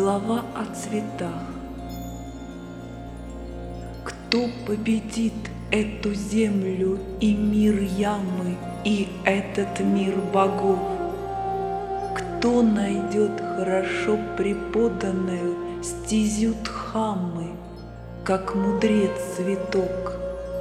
слова о цветах. Кто победит эту землю и мир ямы, и этот мир богов? Кто найдет хорошо преподанную стезю Дхаммы, как мудрец цветок?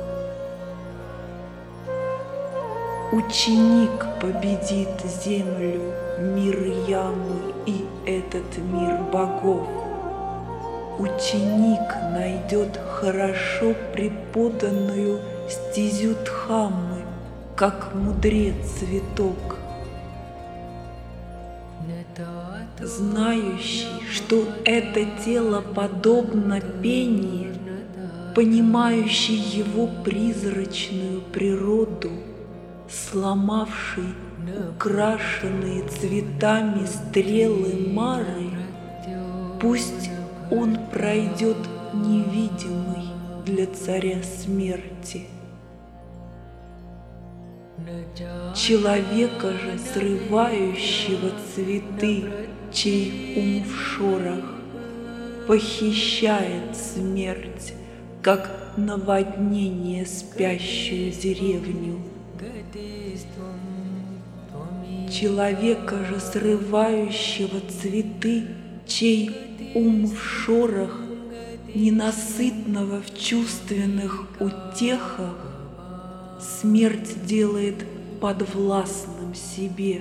Ученик победит землю, мир ямы и этот мир богов. Ученик найдет хорошо преподанную стезю Дхаммы, как мудрец цветок. Знающий, что это тело подобно пению, понимающий его призрачную природу, сломавший украшенные цветами стрелы Мары, пусть он пройдет невидимый для царя смерти. Человека же, срывающего цветы, чей ум в шорах, похищает смерть, как наводнение спящую деревню. Человека же, срывающего цветы, чей ум в шорах, ненасытного в чувственных утехах, смерть делает подвластным себе.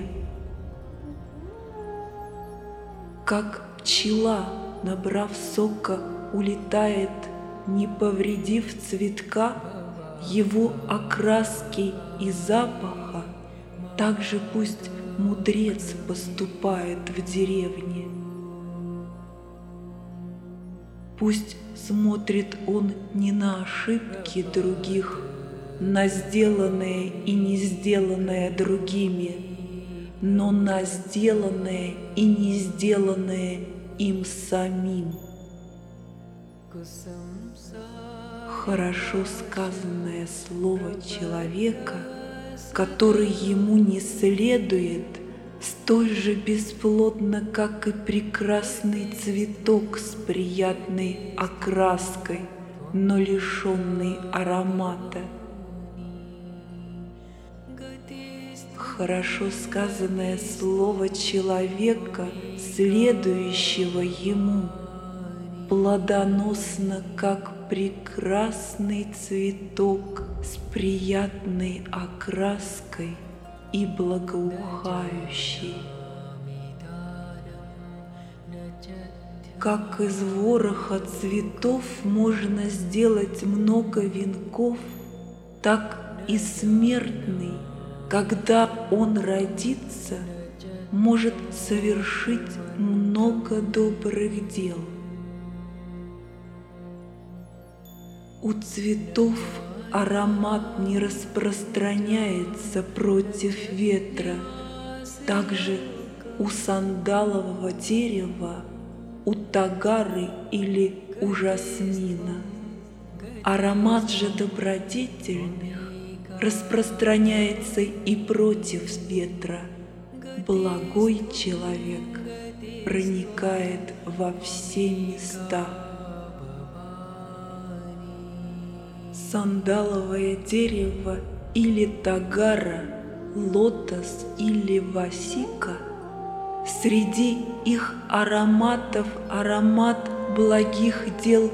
Как пчела, набрав сока, улетает, не повредив цветка, его окраски и запаха, так же пусть мудрец поступает в деревне. Пусть смотрит он не на ошибки других, на сделанное и не сделанное другими, но на сделанное и не сделанное им самим. Хорошо сказанное слово человека, который ему не следует, столь же бесплодно, как и прекрасный цветок с приятной окраской, но лишенный аромата. Хорошо сказанное слово человека, следующего ему, плодоносно, как прекрасный цветок с приятной окраской и благоухающий. Как из вороха цветов можно сделать много венков, так и смертный, когда он родится, может совершить много добрых дел. У цветов аромат не распространяется против ветра, также у сандалового дерева, у тагары или у жасмина. Аромат же добродетельных распространяется и против ветра. Благой человек проникает во все места. Сандаловое дерево или тагара, лотос или васика, среди их ароматов аромат благих дел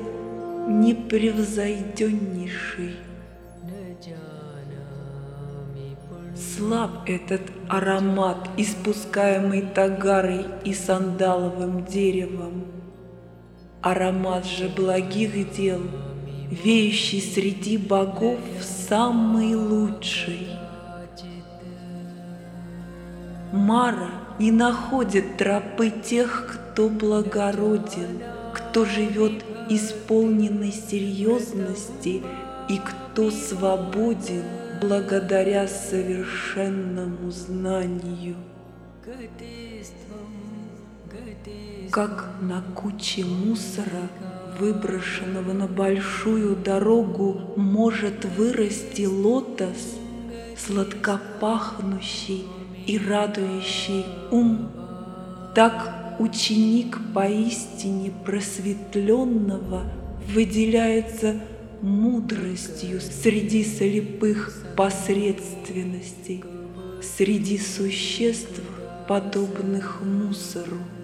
непревзойденнейший. Слаб этот аромат, испускаемый тагарой и сандаловым деревом. Аромат же благих дел, веющий среди богов, самый лучший. Мара не находит тропы тех, кто благороден, кто живет исполненной серьезности и кто свободен благодаря совершенному знанию. Как на куче мусора, выброшенного на большую дорогу, может вырасти лотос, сладкопахнущий и радующий ум, так ученик поистине просветленного выделяется мудростью среди слепых посредственностей, среди существ, подобных мусору.